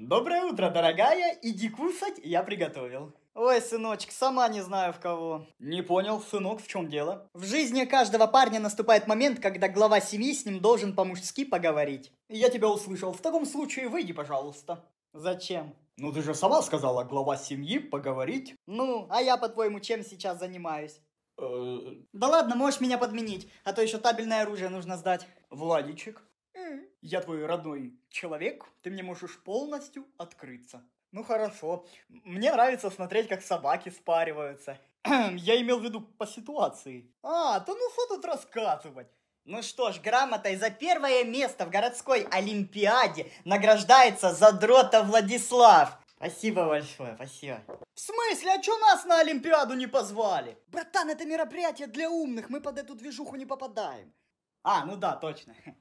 Доброе утро, дорогая. Иди кушать, я приготовил. Ой, сыночек, сама не знаю в кого. Не понял, сынок, в чем дело? В жизни каждого парня наступает момент, когда глава семьи с ним должен по-мужски поговорить. Я тебя услышал. В таком случае выйди, пожалуйста. Зачем? Ну ты же сама сказала, глава семьи поговорить. Ну, а я, по-твоему, чем сейчас занимаюсь? Да ладно, можешь меня подменить, а то еще табельное оружие нужно сдать. Владичек, я твой родной человек, ты мне можешь полностью открыться. Ну хорошо, мне нравится смотреть, как собаки спариваются. Я имел в виду по ситуации. Да ну что тут рассказывать? Ну что ж, грамотой за первое место в городской олимпиаде награждается Задротов Владислав. Спасибо большое, спасибо. В смысле, а чё нас на олимпиаду не позвали? Братан, это мероприятие для умных, мы под эту движуху не попадаем. Ну да, точно.